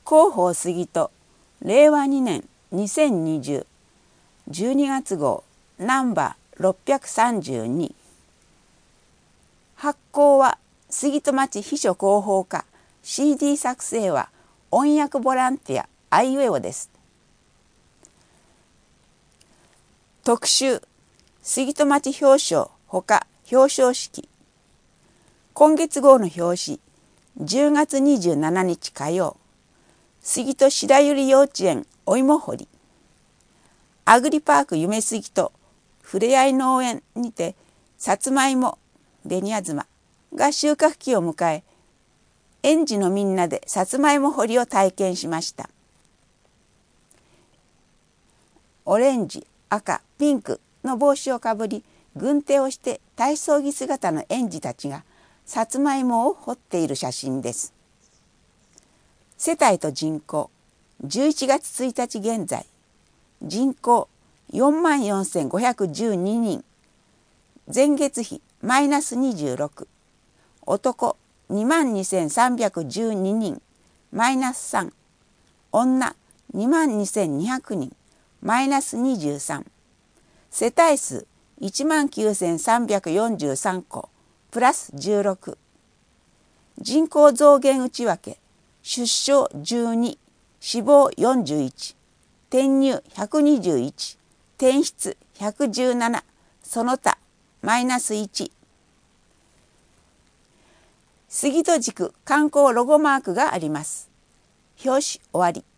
広報杉戸令和2年2020 12月号ナンバー632。発行は杉戸町秘書広報課。 CD 作成は音訳ボランティアあいうえおです。特集杉戸町表彰ほか表彰式。今月号の表紙10月27日火曜、杉戸白百合幼稚園お芋掘り、アグリパーク夢杉戸ふれあい農園にてさつまいも紅あずまが収穫期を迎え、園児のみんなでさつまいも掘りを体験しました。オレンジ、赤、ピンクの帽子をかぶり軍手をして体操着姿の園児たちがさつまいもを掘っている写真です。世帯と人口11月1日現在、人口44,512人、前月比マイナス26、男22,312人マイナス3、女22,200人マイナス23、世帯数19,343戸プラス16、人口増減内訳出生12、死亡41、転入121、転出117、その他マイナス1。杉戸地区観光ロゴマークがあります。表紙終わり。